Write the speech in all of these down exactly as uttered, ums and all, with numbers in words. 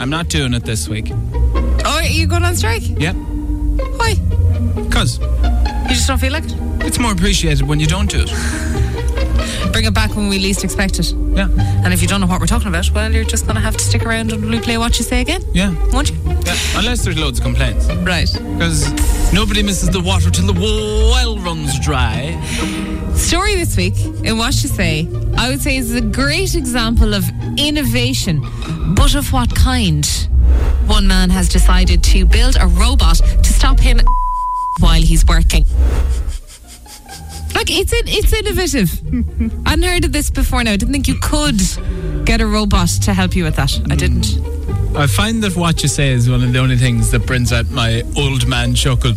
I'm not doing it this week. Oh, are you going on strike? Yeah. Why? Because You just don't feel like it? it's more appreciated when you don't do it. Bring it back when we least expect it. Yeah. And if you don't know what we're talking about, well, you're just going to have to stick around and replay what you say again. Yeah. Won't you? Yeah. Unless there's loads of complaints. Right. Because nobody misses the water till the well runs dry. Story this week in What You Say, I would say is a great example of innovation, but of what kind? One man has decided to build a robot to stop him while he's working. Like, it's in, it's innovative. I hadn't heard of this before now. I didn't think you could get a robot to help you with that. I didn't. I find that what you say is one of the only things that brings out my old man chuckle.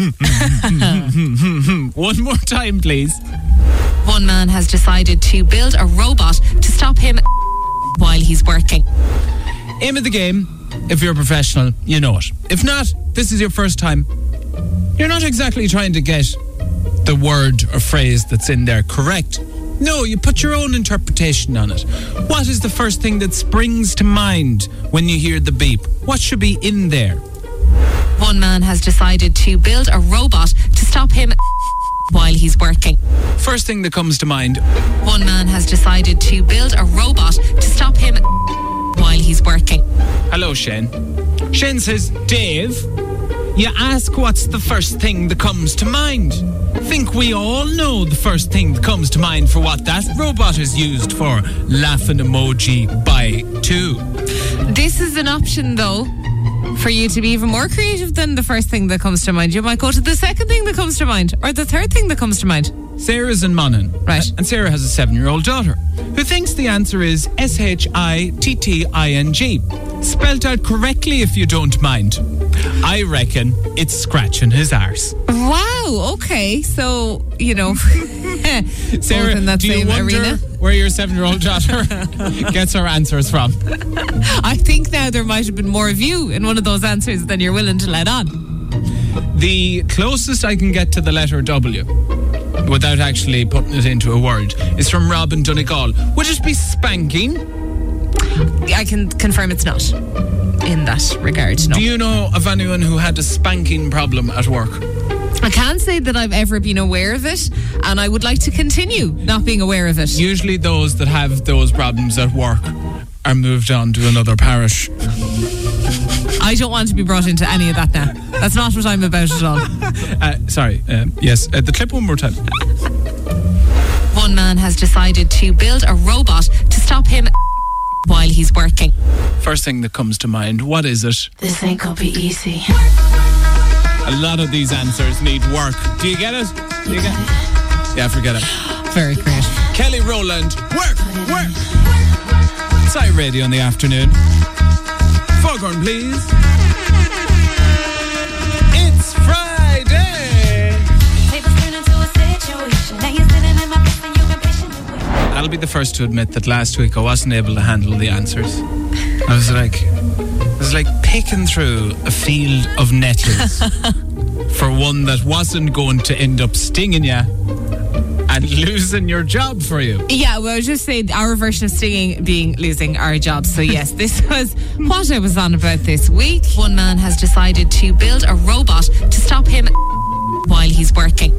One more time, please. One man has decided to build a robot to stop him while he's working. Aim of the game, if you're a professional, you know it. If not, this is your first time. You're not exactly trying to get the word or phrase that's in there correct. No, you put your own interpretation on it. What is the first thing that springs to mind when you hear the beep? What should be in there? One man has decided to build a robot to stop him while he's working. First thing that comes to mind. One man has decided to build a robot to stop him while he's working. Hello, Shane. Shane says, Dave, you ask what's the first thing that comes to mind. Think we all know the first thing that comes to mind for what that robot is used for. Laughing emoji by two. This is an option, though, for you to be even more creative than the first thing that comes to mind. You might go to the second thing that comes to mind, or the third thing that comes to mind. Sarah's in Monaghan. Right. And Sarah has a seven-year-old daughter who thinks the answer is S H I T T I N G. Spelt out correctly if you don't mind. I reckon it's scratching his arse. Wow, okay. So, you know, Sarah, in that do you same wonder arena. where your seven-year-old daughter gets her answers from? I think now there might have been more of you in one of those answers than you're willing to let on. The closest I can get to the letter W, without actually putting it into a word, is from Robin Donegal. Would it be spanking? I can confirm it's not in that regard, no. Do you know of anyone who had a spanking problem at work? I can't say that I've ever been aware of it, and I would like to continue not being aware of it. Usually those that have those problems at work are moved on to another parish. I don't want to be brought into any of that now. That's not what I'm about at all. Uh, sorry, uh, yes, uh, the clip one more time. One man has decided to build a robot to stop him while he's working. First thing that comes to mind, what is it? This ain't gonna be easy. A lot of these answers need work. Do you get it? Do you get it? Yeah, forget it. Very creative. Kelly Rowland, work, work. Side Radio in the afternoon. Foghorn, please. It's Friday. I'll be the first to admit that last week I wasn't able to handle the answers. I was like, I was like picking through a field of nettles for one that wasn't going to end up stinging you and losing your job for you. Yeah, well, I was just saying our version of stinging being losing our jobs. So yes, this was what I was on about this week. One man has decided to build a robot to stop him while he's working.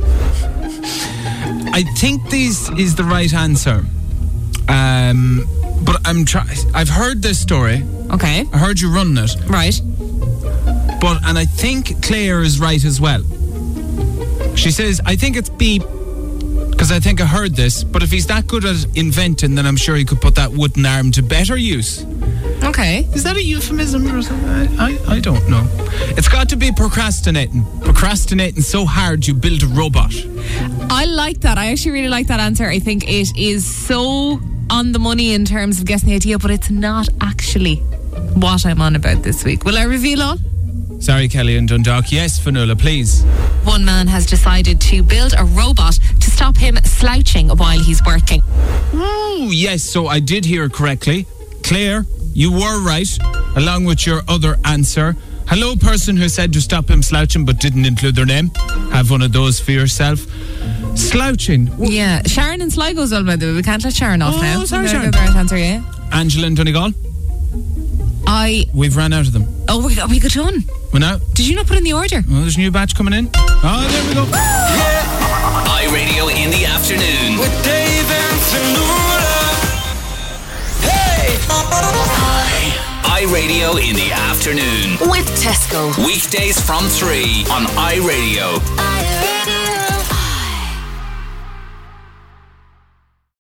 I think this is the right answer. Um, but I'm trying. I've heard this story. Okay. I heard you running it. Right. But, and I think Claire is right as well. She says, I think it's beep, because I think I heard this, but if he's that good at inventing, then I'm sure he could put that wooden arm to better use. Okay. Is that a euphemism or something? I, I, I don't know. It's got to be procrastinating. Procrastinating so hard you build a robot. I like that. I actually really like that answer. I think it is so on the money in terms of guessing the idea, but it's not actually what I'm on about this week. Will I reveal all? Sorry, Kelly and Dundalk. Yes, Fionnuala, please. One man has decided to build a robot to stop him slouching while he's working. Ooh, yes, so I did hear correctly. Claire, you were right, along with your other answer. Hello, person who said to stop him slouching but didn't include their name. Have one of those for yourself. Slouching. Yeah, Sharon in Sligo's all by the way. We can't let Sharon off Oh, now. sorry, We gotta Sharon. get the right answer, yeah. Angela in Donegal. I. We've ran out of them. Oh, we got, we got done. We're now. Did you not put in the order? Oh, there's a new batch coming in. Oh, there we go. Yeah. iRadio in the afternoon. With Dave and Fanula. Hey! iRadio in the afternoon. With Tesco. Weekdays from three on iRadio.